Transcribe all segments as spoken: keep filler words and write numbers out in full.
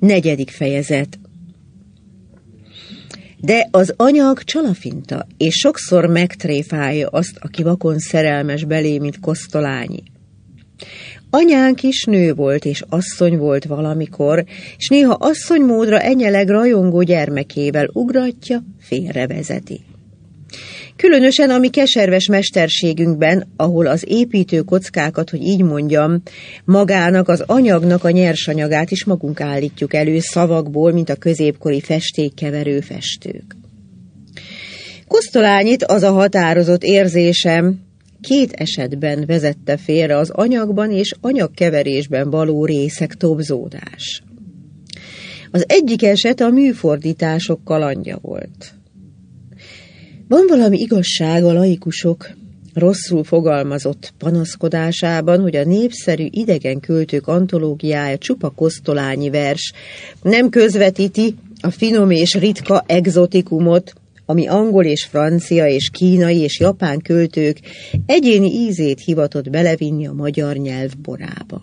Negyedik fejezet. De az anyag csalafinta, és sokszor megtréfálja azt, aki vakon szerelmes belé, mint Kosztolányi. Anyánk is nő volt, és asszony volt valamikor, és néha asszonymódra enyeleg rajongó gyermekével ugratja, félrevezeti. Különösen a mi keserves mesterségünkben, ahol az építő kockákat, hogy így mondjam, magának, az anyagnak a nyersanyagát is magunk állítjuk elő szavakból, mint a középkori festékkeverő festők. Kosztolányit az a határozott érzésem két esetben vezette félre az anyagban és anyagkeverésben való részek tobzódás. Az egyik eset a műfordítások kalandja volt. Van valami igazság a laikusok rosszul fogalmazott panaszkodásában, hogy a népszerű idegen költők antológiája csupa Kosztolányi vers, nem közvetíti a finom és ritka egzotikumot, ami angol és francia és kínai és japán költők egyéni ízét hivatott belevinni a magyar nyelv borába.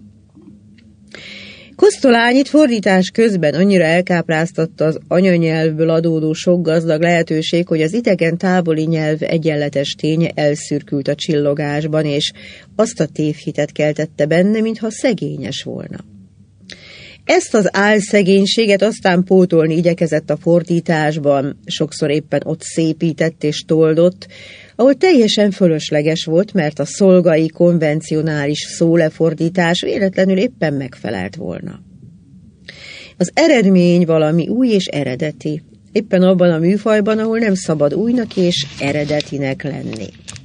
Kosztolányit fordítás közben annyira elkápráztatta az anyanyelvből adódó sok gazdag lehetőség, hogy az idegen távoli nyelv egyenletes ténye elszürkült a csillogásban, és azt a tévhitet keltette benne, mintha szegényes volna. Ezt az álszegénységet aztán pótolni igyekezett a fordításban, sokszor éppen ott szépített és toldott, ahol teljesen fölösleges volt, mert a szolgai konvencionális szólefordítás véletlenül éppen megfelelt volna. Az eredmény valami új és eredeti, éppen abban a műfajban, ahol nem szabad újnak és eredetinek lenni.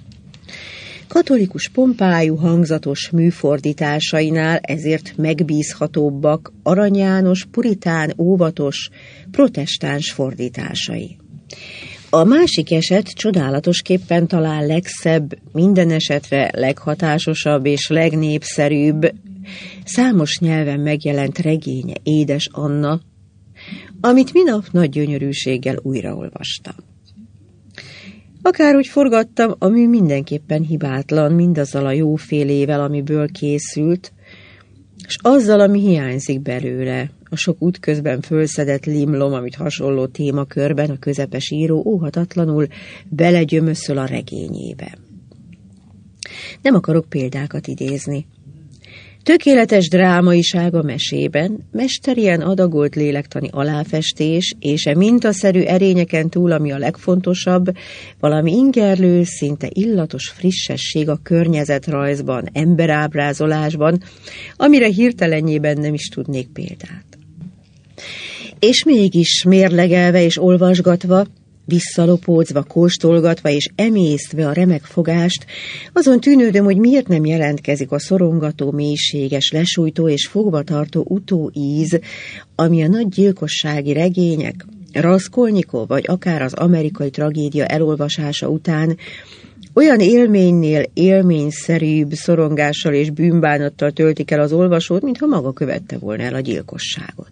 Katolikus pompájú, hangzatos műfordításainál ezért megbízhatóbbak Arany János puritán, óvatos, protestáns fordításai. A másik eset csodálatosképpen talán legszebb, minden esetre leghatásosabb és legnépszerűbb, számos nyelven megjelent regénye Édes Anna, amit minap nagy gyönyörűséggel újraolvastam. Akárhogy forgattam, a mű mindenképpen hibátlan, mindazzal a jófélével, amiből készült, és azzal, ami hiányzik belőle, a sok útközben fölszedett limlom, amit hasonló témakörben a közepes író óhatatlanul belegyömöszöl a regényébe. Nem akarok példákat idézni. Tökéletes drámaiság a mesében, mesterien adagolt lélektani aláfestés, és e mintaszerű erényeken túl, ami a legfontosabb, valami ingerlő, szinte illatos frissesség a környezetrajzban, emberábrázolásban, amire hirtelenjében nem is tudnék példát. És mégis mérlegelve és olvasgatva, visszalopódzva, kóstolgatva és emésztve a remek fogást, azon tűnődöm, hogy miért nem jelentkezik a szorongató, mélységes, lesújtó és fogvatartó utóíz, ami a nagy gyilkossági regények, Raskolnikov vagy akár az amerikai tragédia elolvasása után olyan élménynél élményszerűbb szorongással és bűnbánattal töltik el az olvasót, mintha maga követte volna el a gyilkosságot.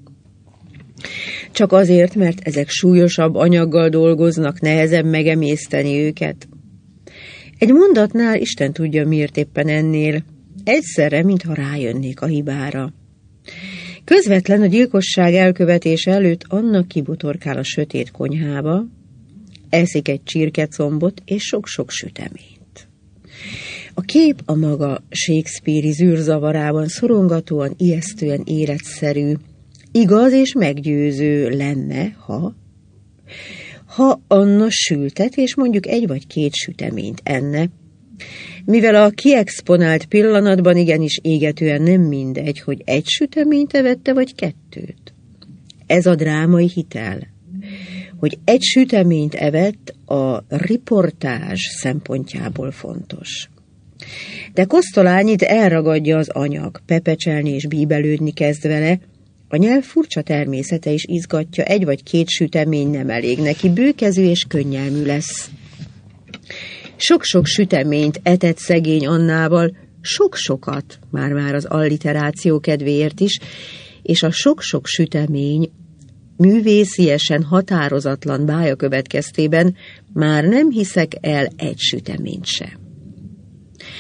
Csak azért, mert ezek súlyosabb anyaggal dolgoznak, nehezebb megemészteni őket. Egy mondatnál Isten tudja miért éppen ennél, egyszerre, mintha rájönnék a hibára. Közvetlen a gyilkosság elkövetése előtt Anna kibutorkál a sötét konyhába, eszik egy csirkecombot és sok-sok süteményt. A kép a maga Shakespeare-i zűrzavarában szorongatóan, ijesztően életszerű, igaz és meggyőző lenne, ha, ha Anna sültet, és mondjuk egy vagy két süteményt enne, mivel a kiexponált pillanatban igenis égetően nem mindegy, hogy egy süteményt evette, vagy kettőt. Ez a drámai hitel, hogy egy süteményt evett, a riportázs szempontjából fontos. De Kosztolányit elragadja az anyag, pepecselni és bíbelődni kezd vele. A nyelv furcsa természete is izgatja, egy vagy két sütemény nem elég neki, bőkezű és könnyelmű lesz. Sok-sok süteményt etett szegény Annával, sok-sokat, már-már az alliteráció kedvéért is, és a sok-sok sütemény művésziesen határozatlan bája következtében már nem hiszek el egy süteményt se.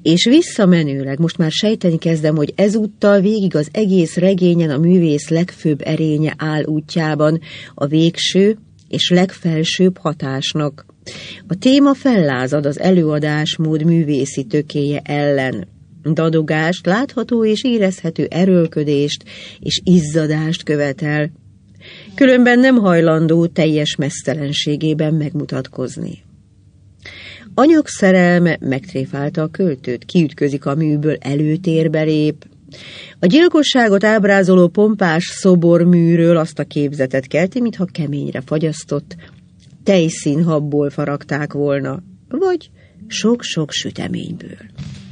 És visszamenőleg most már sejteni kezdem, hogy ezúttal végig az egész regényen a művész legfőbb erénye áll útjában, a végső és legfelsőbb hatásnak. A téma fellázad az előadásmód művészi tökéje ellen. Dadogást, látható és érezhető erőlködést és izzadást követel. Különben nem hajlandó teljes meztelenségében megmutatkozni. Anyagszerelme megtréfálta a költőt, kiütközik a műből, előtérbe lép. A gyilkosságot ábrázoló pompás szoborműről azt a képzetet kelti, mintha keményre fagyasztott tejszínhabból faragták volna, vagy sok-sok süteményből.